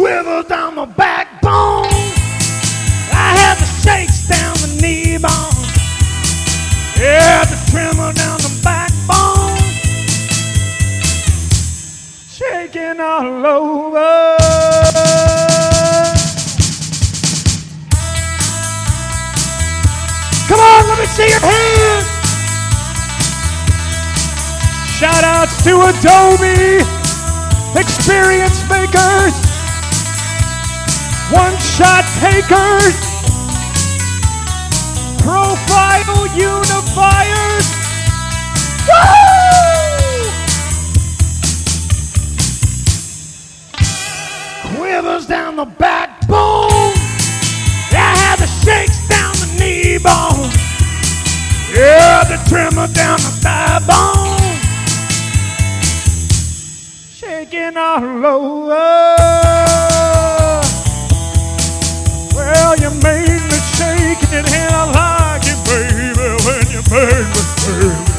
Quivers down the backbone. I have the shakes down the knee bone. Yeah, the tremor down the backbone. Shaking all over. Come on, let me see your hands. Shout outs to Adobe, Experience Makers, One Shot Takers, Profile Unifiers. Woo! Quivers down the backbone. I have the shakes down the knee bone. Yeah, the tremor down the thigh bone. Shaking all over. Well, you made me shake it and I like it, baby, when you made me shake it.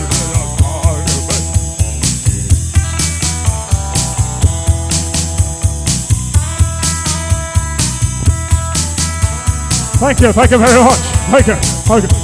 Thank you very much. Thank you.